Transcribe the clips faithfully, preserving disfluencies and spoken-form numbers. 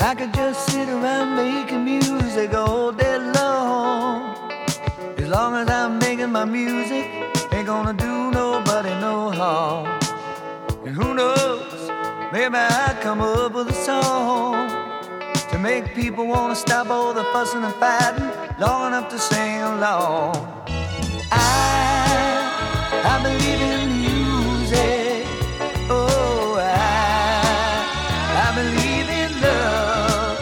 I could just sit around making music all day long. As long as I'm making my music, ain't gonna do nobody no harm. And who knows, maybe I'd come up with a song to make people wanna stop all the fussing and fighting long enough to sing along. I, I believe in music. Oh, I, I believe in love.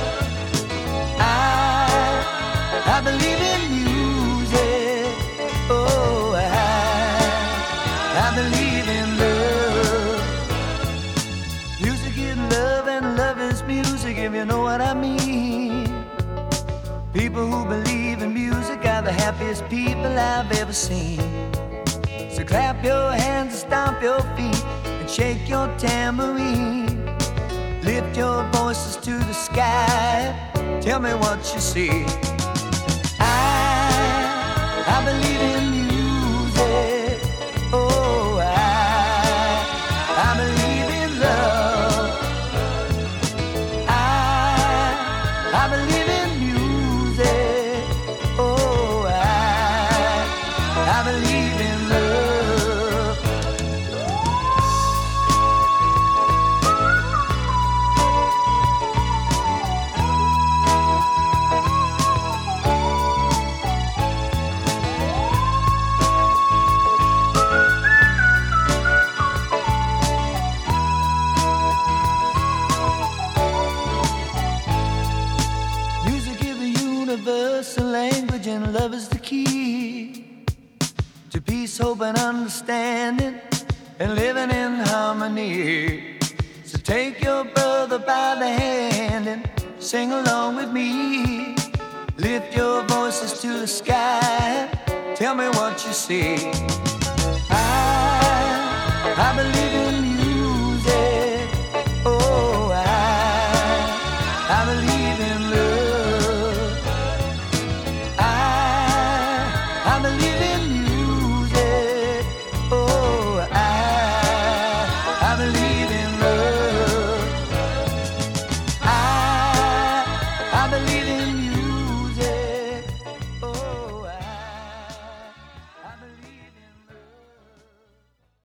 I, I believe in music. Oh, I, I believe in love. Music is love and love is music, if you know what I mean. People who believe in music are the happiest people I've ever seen. So clap your hands and stomp your feet and shake your tambourine. Lift your voices to the sky, tell me what you see. I, I believe in music. Oh, I, I believe in love. I, I believe in music. Oh, I, I believe in love. Music is the universal language, and love is the key to peace, hope, and understanding, and living in harmony. So take your brother by the hand and sing along with me. Lift your voices to the sky, tell me what you see. I, I believe in